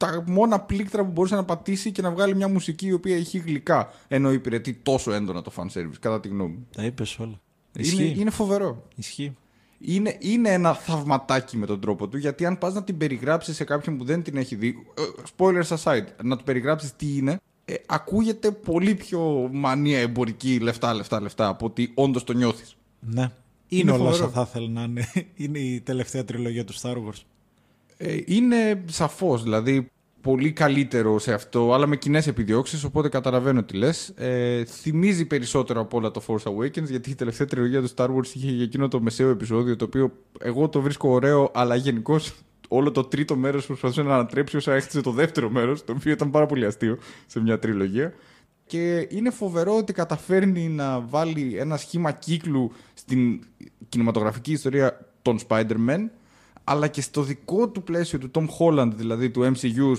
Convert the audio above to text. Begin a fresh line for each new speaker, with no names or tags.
τα μόνα πλήκτρα που μπορούσε να πατήσει και να βγάλει μια μουσική η οποία έχει γλυκά, ενώ υπηρετεί τόσο έντονα το fan service, κατά τη γνώμη μου.
Τα είπες όλα.
Είναι φοβερό.
Ισχύει.
Είναι ένα θαυματάκι με τον τρόπο του, γιατί αν πας να την περιγράψεις σε κάποιον που δεν την έχει δει, spoilers aside, να του περιγράψεις τι είναι, ακούγεται πολύ πιο μανία εμπορική λεφτά από ότι όντως το νιώθεις.
Ναι. Είναι όλα όσα θα ήθελα να είναι. Είναι η τελευταία τριλογία του Star Wars.
Είναι σαφώς, δηλαδή πολύ καλύτερο σε αυτό, αλλά με κοινές επιδιώξεις, οπότε καταλαβαίνω τι λες. Θυμίζει περισσότερο από όλα το Force Awakens, γιατί η τελευταία τριλογία του Star Wars είχε για εκείνο το μεσαίο επεισόδιο, το οποίο εγώ το βρίσκω ωραίο, αλλά γενικώς όλο το τρίτο μέρος προσπαθούσε να ανατρέψει όσα έχτιζε το δεύτερο μέρος, το οποίο ήταν πάρα πολύ αστείο σε μια τριλογία. Και είναι φοβερό ότι καταφέρνει να βάλει ένα σχήμα κύκλου στην κινηματογραφική ιστορία των Spider-Man, αλλά και στο δικό του πλαίσιο του Tom Holland, δηλαδή του MCU,